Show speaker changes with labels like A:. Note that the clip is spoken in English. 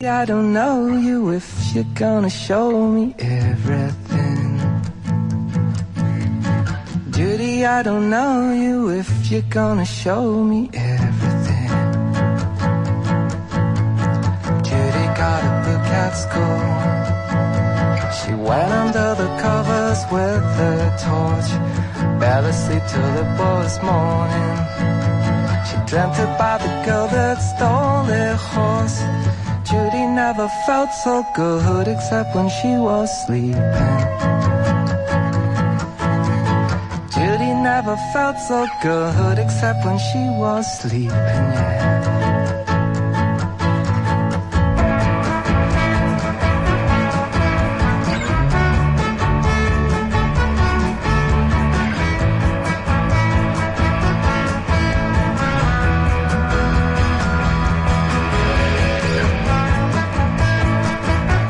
A: I don't know you if you're gonna show me everything. Judy, I don't know you if you're gonna show me everything. Judy got a book at school. She went under the covers with a torch, barely sleep till it was morning. She dreamt about the girl that stole their horse. Judy never felt so good except when she was sleeping. Judy never felt so good except when she was sleeping, yeah.